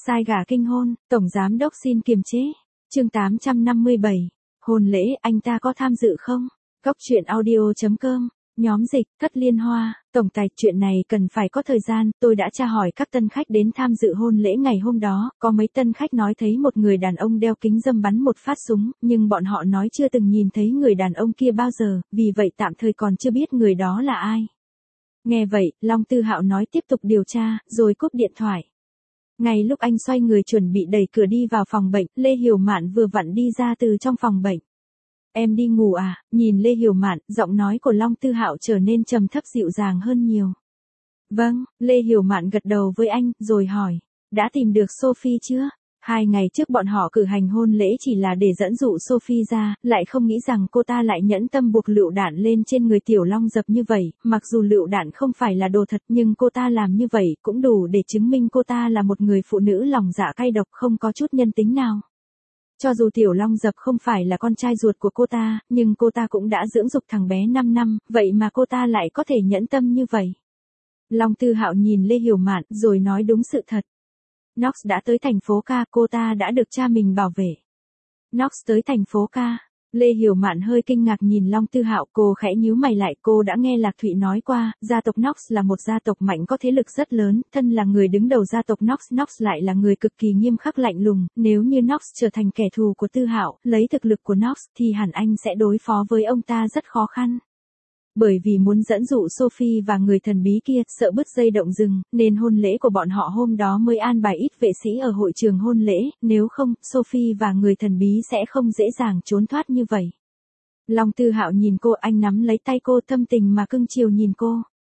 Sai gà kinh hôn, Tổng Giám Đốc xin kiềm chế. Chương 857. Hôn lễ, anh ta có tham dự không? Cóc truyện audio.com. Nhóm dịch, Thất Liên Hoa, tổng tài, chuyện này cần phải có thời gian, tôi đã tra hỏi các tân khách đến tham dự hôn lễ ngày hôm đó, có mấy tân khách nói thấy một người đàn ông đeo kính râm bắn một phát súng, nhưng bọn họ nói chưa từng nhìn thấy người đàn ông kia bao giờ, vì vậy tạm thời còn chưa biết người đó là ai. Nghe vậy, Long Tư Hạo nói tiếp tục điều tra, rồi cúp điện thoại. Ngay lúc anh xoay người chuẩn bị đẩy cửa đi vào phòng bệnh, Lê Hiểu Mạn vừa vặn đi ra từ trong phòng bệnh. Em đi ngủ à? Nhìn Lê Hiểu Mạn, giọng nói của Long Tư Hạo trở nên trầm thấp dịu dàng hơn nhiều. Vâng, Lê Hiểu Mạn gật đầu với anh, rồi hỏi, đã tìm được Sophie chưa? 2 ngày trước bọn họ cử hành hôn lễ chỉ là để dẫn dụ Sophie ra, lại không nghĩ rằng cô ta lại nhẫn tâm buộc lựu đạn lên trên người Tiểu Long Dập như vậy, mặc dù lựu đạn không phải là đồ thật nhưng cô ta làm như vậy cũng đủ để chứng minh cô ta là một người phụ nữ lòng dạ cay độc không có chút nhân tính nào. Cho dù Tiểu Long Dập không phải là con trai ruột của cô ta, nhưng cô ta cũng đã dưỡng dục thằng bé 5 năm, vậy mà cô ta lại có thể nhẫn tâm như vậy. Long Tư Hạo nhìn Lê Hiểu Mạn, rồi nói đúng sự thật. Knox đã tới thành phố Ca, cô ta đã được cha mình bảo vệ. Knox tới thành phố Ca. Lê Hiểu Mạn hơi kinh ngạc nhìn Long Tư Hạo, cô khẽ nhíu mày lại, cô đã nghe Lạc Thụy nói qua, gia tộc Knox là một gia tộc mạnh có thế lực rất lớn, thân là người đứng đầu gia tộc Knox lại là người cực kỳ nghiêm khắc lạnh lùng, nếu như Knox trở thành kẻ thù của Tư Hạo, lấy thực lực của Knox thì hẳn anh sẽ đối phó với ông ta rất khó khăn. Bởi vì muốn dẫn dụ Sophie và người thần bí kia, sợ bứt dây động rừng, nên hôn lễ của bọn họ hôm đó mới an bài ít vệ sĩ ở hội trường hôn lễ, nếu không, Sophie và người thần bí sẽ không dễ dàng trốn thoát như vậy. Long Tư Hạo nhìn cô, anh nắm lấy tay cô, thâm tình mà cưng chiều nhìn cô.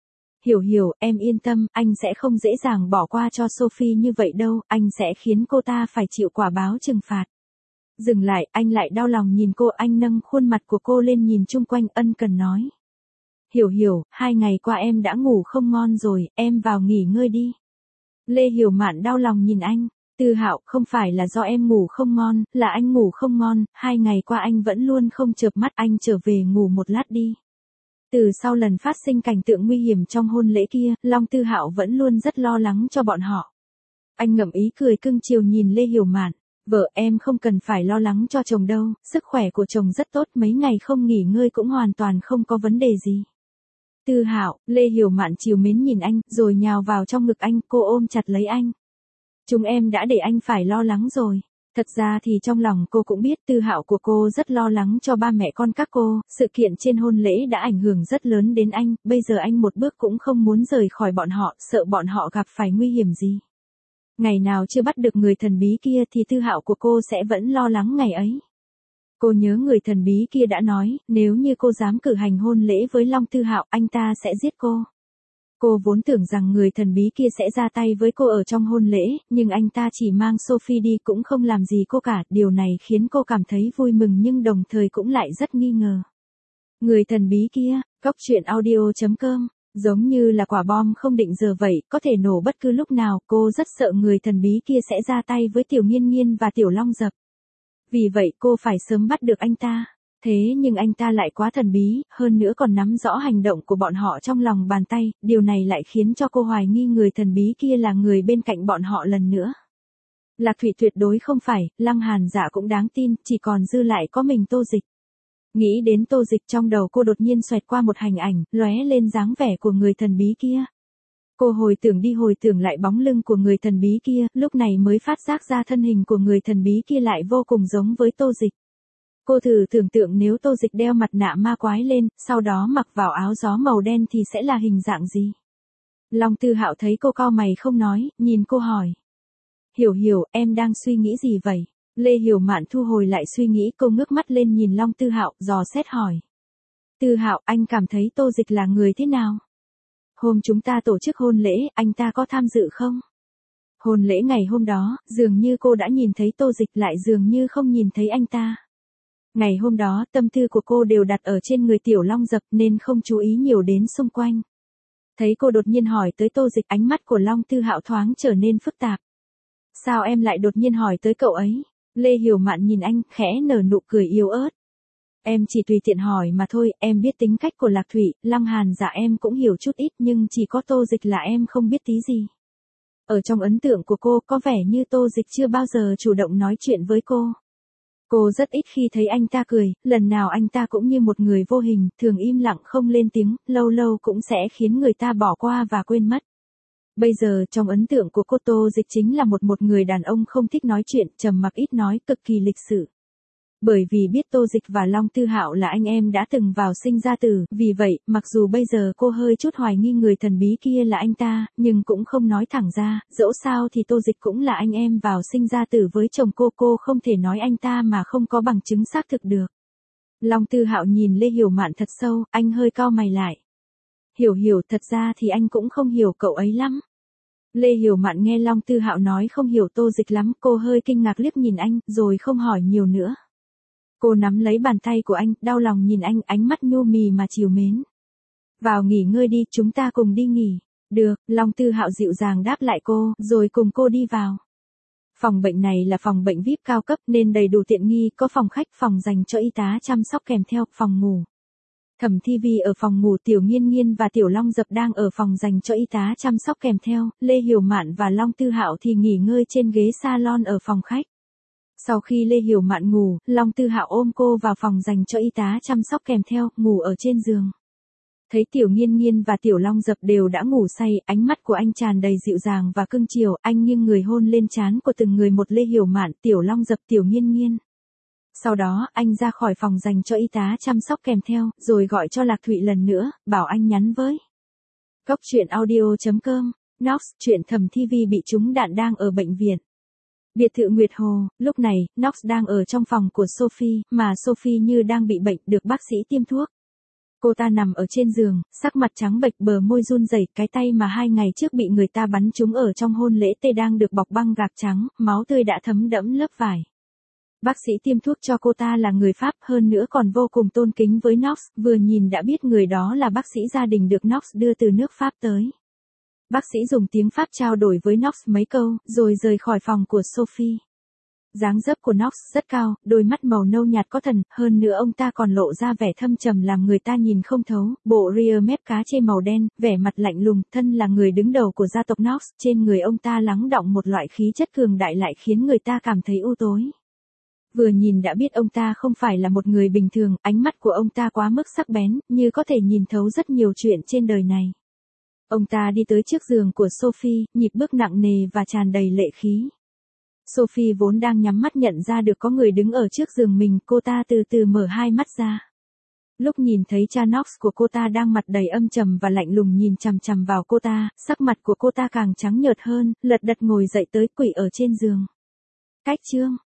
Hiểu, em yên tâm, anh sẽ không dễ dàng bỏ qua cho Sophie như vậy đâu, anh sẽ khiến cô ta phải chịu quả báo trừng phạt. Dừng lại, anh lại đau lòng nhìn cô, anh nâng khuôn mặt của cô lên nhìn chung quanh, ân cần nói. Hiểu, 2 ngày qua em đã ngủ không ngon rồi, em vào nghỉ ngơi đi. Lê Hiểu Mạn đau lòng nhìn anh, Tư Hạo, không phải là do em ngủ không ngon, là anh ngủ không ngon, 2 ngày qua anh vẫn luôn không chợp mắt, anh trở về ngủ một lát đi. Từ sau lần phát sinh cảnh tượng nguy hiểm trong hôn lễ kia, Long Tư Hạo vẫn luôn rất lo lắng cho bọn họ. Anh ngậm ý cười cưng chiều nhìn Lê Hiểu Mạn, vợ em không cần phải lo lắng cho chồng đâu, sức khỏe của chồng rất tốt, mấy ngày không nghỉ ngơi cũng hoàn toàn không có vấn đề gì. Tư Hạo, Lê Hiểu Mạn trìu mến nhìn anh, rồi nhào vào trong ngực anh, cô ôm chặt lấy anh. Chúng em đã để anh phải lo lắng rồi. Thật ra thì trong lòng cô cũng biết Tư Hạo của cô rất lo lắng cho ba mẹ con các cô, sự kiện trên hôn lễ đã ảnh hưởng rất lớn đến anh, bây giờ anh một bước cũng không muốn rời khỏi bọn họ, sợ bọn họ gặp phải nguy hiểm gì. Ngày nào chưa bắt được người thần bí kia thì Tư Hạo của cô sẽ vẫn lo lắng ngày ấy. Cô nhớ người thần bí kia đã nói, nếu như cô dám cử hành hôn lễ với Long Tư Hạo, anh ta sẽ giết cô. Cô vốn tưởng rằng người thần bí kia sẽ ra tay với cô ở trong hôn lễ, nhưng anh ta chỉ mang Sophie đi cũng không làm gì cô cả, điều này khiến cô cảm thấy vui mừng nhưng đồng thời cũng lại rất nghi ngờ. Người thần bí kia, Cóc truyện audio.com, giống như là quả bom không định giờ vậy, có thể nổ bất cứ lúc nào, cô rất sợ người thần bí kia sẽ ra tay với Tiểu Nghiên Nghiên và Tiểu Long Dập. Vì vậy cô phải sớm bắt được anh ta. Thế nhưng anh ta lại quá thần bí, hơn nữa còn nắm rõ hành động của bọn họ trong lòng bàn tay, điều này lại khiến cho cô hoài nghi người thần bí kia là người bên cạnh bọn họ lần nữa. Lạc Thụy tuyệt đối không phải, Lăng Hàn Dạ cũng đáng tin, chỉ còn dư lại có mình Tô Dịch. Nghĩ đến Tô Dịch trong đầu cô đột nhiên xoẹt qua một hình ảnh, lóe lên dáng vẻ của người thần bí kia. Cô hồi tưởng đi hồi tưởng lại bóng lưng của người thần bí kia, lúc này mới phát giác ra thân hình của người thần bí kia lại vô cùng giống với Tô Dịch. Cô thử tưởng tượng nếu Tô Dịch đeo mặt nạ ma quái lên, sau đó mặc vào áo gió màu đen thì sẽ là hình dạng gì? Long Tư Hạo thấy cô cau mày không nói, nhìn cô hỏi. Hiểu, em đang suy nghĩ gì vậy? Lê Hiểu Mạn thu hồi lại suy nghĩ, cô ngước mắt lên nhìn Long Tư Hạo, dò xét hỏi. Tư Hạo, anh cảm thấy Tô Dịch là người thế nào? Hôm chúng ta tổ chức hôn lễ, anh ta có tham dự không? Hôn lễ ngày hôm đó, dường như cô đã nhìn thấy Tô Dịch lại dường như không nhìn thấy anh ta. Ngày hôm đó, tâm tư của cô đều đặt ở trên người Tiểu Long Dập nên không chú ý nhiều đến xung quanh. Thấy cô đột nhiên hỏi tới Tô Dịch, ánh mắt của Long Tư Hạo thoáng trở nên phức tạp. Sao em lại đột nhiên hỏi tới cậu ấy? Lê Hiểu Mạn nhìn anh, khẽ nở nụ cười yếu ớt. Em chỉ tùy tiện hỏi mà thôi, em biết tính cách của Lạc Thụy, Lăng Hàn Dạ em cũng hiểu chút ít nhưng chỉ có Tô Dịch là em không biết tí gì. Ở trong ấn tượng của cô có vẻ như Tô Dịch chưa bao giờ chủ động nói chuyện với cô. Cô rất ít khi thấy anh ta cười, lần nào anh ta cũng như một người vô hình, thường im lặng không lên tiếng, lâu lâu cũng sẽ khiến người ta bỏ qua và quên mất. Bây giờ trong ấn tượng của cô Tô Dịch chính là một người đàn ông không thích nói chuyện, trầm mặc ít nói, cực kỳ lịch sự. Bởi vì biết Tô Dịch và Long Tư Hạo là anh em đã từng vào sinh ra tử, vì vậy, mặc dù bây giờ cô hơi chút hoài nghi người thần bí kia là anh ta, nhưng cũng không nói thẳng ra, dẫu sao thì Tô Dịch cũng là anh em vào sinh ra tử với chồng cô không thể nói anh ta mà không có bằng chứng xác thực được. Long Tư Hạo nhìn Lê Hiểu Mạn thật sâu, anh hơi cau mày lại. Hiểu, thật ra thì anh cũng không hiểu cậu ấy lắm. Lê Hiểu Mạn nghe Long Tư Hạo nói không hiểu Tô Dịch lắm, cô hơi kinh ngạc liếc nhìn anh, rồi không hỏi nhiều nữa. Cô nắm lấy bàn tay của anh, đau lòng nhìn anh, ánh mắt nhu mì mà trìu mến. Vào nghỉ ngơi đi, chúng ta cùng đi nghỉ. Được, Long Tư Hạo dịu dàng đáp lại cô, rồi cùng cô đi vào. Phòng bệnh này là phòng bệnh VIP cao cấp nên đầy đủ tiện nghi, có phòng khách, phòng dành cho y tá chăm sóc kèm theo, phòng ngủ. Thẩm Thi Vi ở phòng ngủ, Tiểu Nghiên Nghiên và Tiểu Long Dập đang ở phòng dành cho y tá chăm sóc kèm theo, Lê Hiểu Mạn và Long Tư Hạo thì nghỉ ngơi trên ghế salon ở phòng khách. Sau khi Lê Hiểu Mạn ngủ, Long Tư Hạo ôm cô vào phòng dành cho y tá chăm sóc kèm theo, ngủ ở trên giường. Thấy Tiểu Nghiên Nghiên và Tiểu Long Dập đều đã ngủ say, ánh mắt của anh tràn đầy dịu dàng và cưng chiều, anh nghiêng người hôn lên trán của từng người một, Lê Hiểu Mạn, Tiểu Long Dập, Tiểu Nghiên Nghiên. Sau đó, anh ra khỏi phòng dành cho y tá chăm sóc kèm theo, rồi gọi cho Lạc Thụy lần nữa, bảo anh nhắn với. Cốc truyện audio.com, Nox, chuyện Thẩm Thi Vi bị trúng đạn đang ở bệnh viện. Biệt thự Nguyệt Hồ, lúc này, Nox đang ở trong phòng của Sophie, mà Sophie như đang bị bệnh, được bác sĩ tiêm thuốc. Cô ta nằm ở trên giường, sắc mặt trắng bệch, bờ môi run rẩy, cái tay mà 2 ngày trước bị người ta bắn trúng ở trong hôn lễ tê đang được bọc băng gạc trắng, máu tươi đã thấm đẫm lớp vải. Bác sĩ tiêm thuốc cho cô ta là người Pháp, hơn nữa còn vô cùng tôn kính với Nox, vừa nhìn đã biết người đó là bác sĩ gia đình được Nox đưa từ nước Pháp tới. Bác sĩ dùng tiếng Pháp trao đổi với Nox mấy câu, rồi rời khỏi phòng của Sophie. Dáng dấp của Nox rất cao, đôi mắt màu nâu nhạt có thần, hơn nữa ông ta còn lộ ra vẻ thâm trầm làm người ta nhìn không thấu, bộ rear mép cá chê màu đen, vẻ mặt lạnh lùng, thân là người đứng đầu của gia tộc Nox, trên người ông ta lắng đọng một loại khí chất cường đại lại khiến người ta cảm thấy u tối. Vừa nhìn đã biết ông ta không phải là một người bình thường, ánh mắt của ông ta quá mức sắc bén, như có thể nhìn thấu rất nhiều chuyện trên đời này. Ông ta đi tới trước giường của Sophie, nhịp bước nặng nề và tràn đầy lệ khí. Sophie vốn đang nhắm mắt nhận ra được có người đứng ở trước giường mình, cô ta từ từ mở hai mắt ra. Lúc nhìn thấy cha Nox của cô ta đang mặt đầy âm trầm và lạnh lùng nhìn chằm chằm vào cô ta, sắc mặt của cô ta càng trắng nhợt hơn, lật đật ngồi dậy tới quỵ ở trên giường. Cách chương